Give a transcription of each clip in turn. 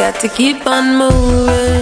got to keep on moving,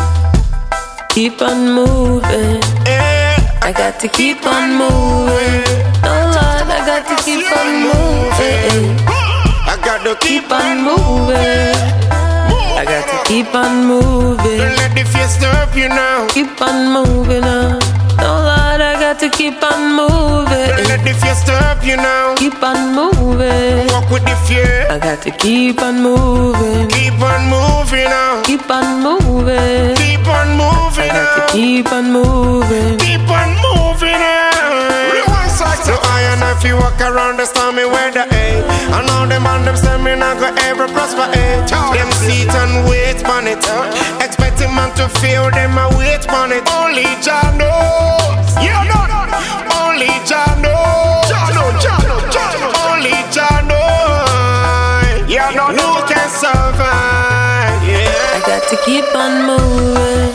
keep on moving. I got to keep on moving. Oh Lord, I got to keep on moving. I got to Keep on moving. I got to keep on moving. Don't let the fear stop you now. Keep on moving on. Oh Lord, I got to keep on moving. Don't let the fear stop you now. Keep on moving. Walk with the fear. I got to keep on moving. Keep on moving now. Keep on moving. Keep on I moving got now. to keep on moving. Keep on moving now. So I and if you walk around the stormy weather, eh? And all them on them say me not go ever prosper, eh? Them sit and wait on it, expecting man to feel them a wait on it. Only Jah knows. Yeah, no. Only Jah knows. Only Jah knows. Yeah, no. Who can survive? Yeah. I got to keep on moving.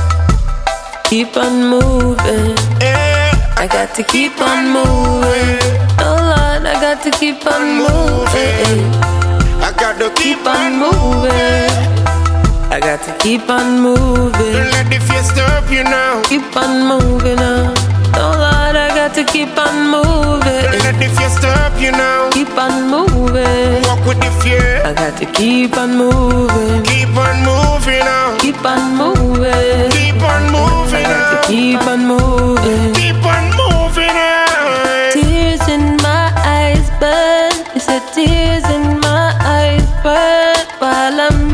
Keep on moving. I got to keep on moving. Oh Lord, I got to keep on moving. I got to Keep on moving. I got to keep on moving. Don't let the fear stop you now. Keep on moving on. Oh Lord, I got to keep on Don't moving. let the fear stop you now. Keep on moving. Walk with the fear. I got to keep on moving. Keep on moving now. Keep on moving. Keep on I moving got now. to keep on moving. Keep on moving now. Tears in my eyes burn. You said tears in my eyes burn while I'm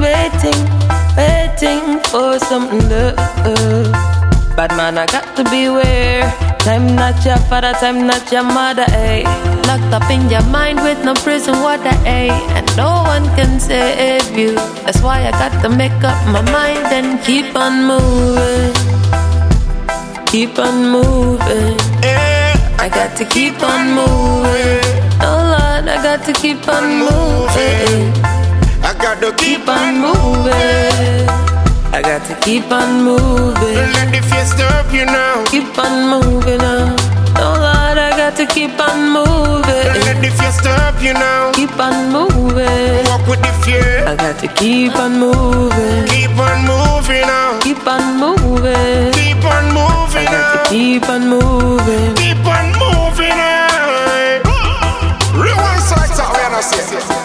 waiting for something love. Bad man, I got to beware. Time not your father, time not your mother, eh? Locked up in your mind with no prison water, eh? And no one can save you. That's why I got to make up my mind and keep on moving. Keep on moving. I got to keep on moving. Oh Lord, I got to keep on moving. I got to Keep on moving. I got to keep on moving. Don't let the fear stop you now. Keep on moving on. Oh Lord, I got to keep on Don't moving. let the fear stop you now. Keep on moving. Walk with the fear. I got to keep on moving. Keep on moving now. Keep on moving. Keep on I moving got now. to keep on moving. Keep on moving now. Rewind selector, we are not saying.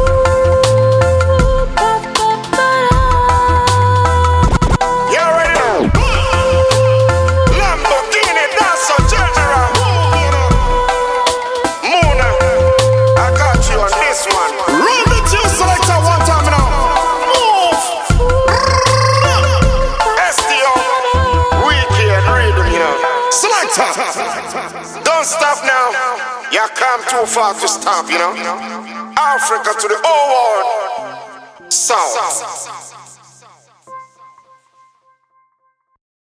You already know. Lamborghini, that's a general. Mona, I got you on this one. Roll the two selector one time now. Move. STO, weekend rhythm, you know. Selector, don't stop now. You come too far to stop, you know. Africa to the whole world. South.